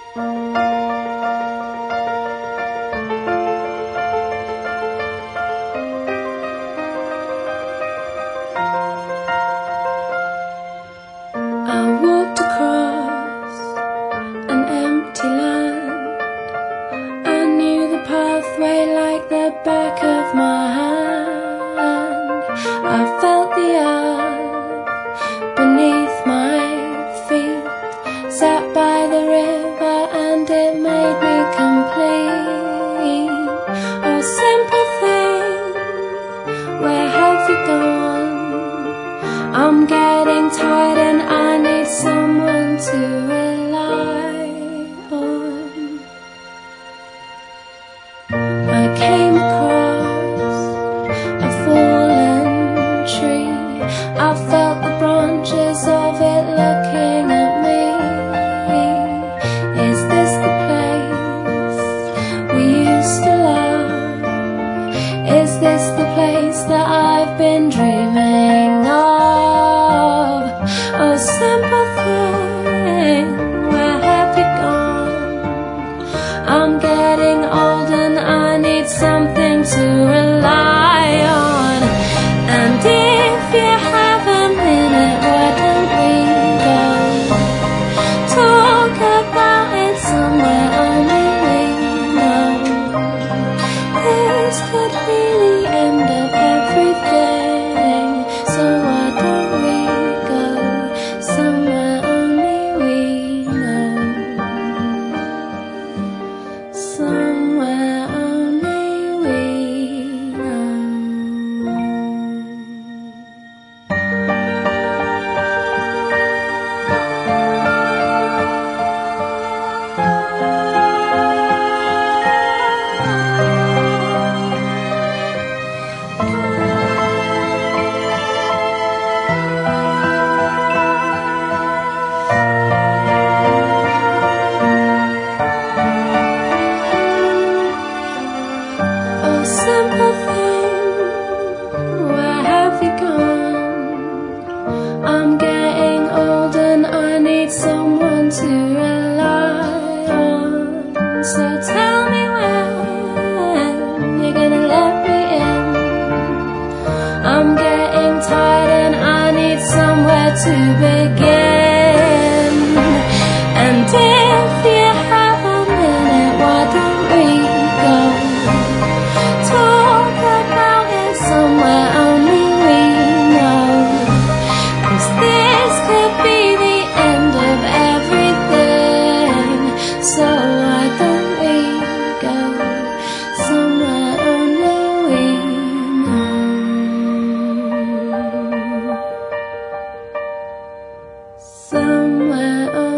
I walked across an empty land. I knew the pathway like the back of my hand. I felt the earth beneath my feet, sat by the river and it made me complete. Oh, simple thing, where have you gone? I'm getting tired and I need someone to rely on. I came across a fallen tree. I felt the branches of it looking at me. Is this the place we used to love? Is this the place that I've been dreaming of? Oh, simple thing, where have you gone? I'm getting old and I need something to rely on. And if you have a minute, why don't we go talk about it somewhere only we know? This could be the end of everything, so why don't we go somewhere only we know? Somewhere only we know. Oh, simple thing, where have you gone? I'm getting old and I need someone to rely on. So tell me when you're gonna let me in. I'm getting tired and I need somewhere to begin. And if you have a minute, why don't we go talk about it somewhere only we know? 'Cause this could be the end of everything, so why don't we go somewhere only we know? Somewhere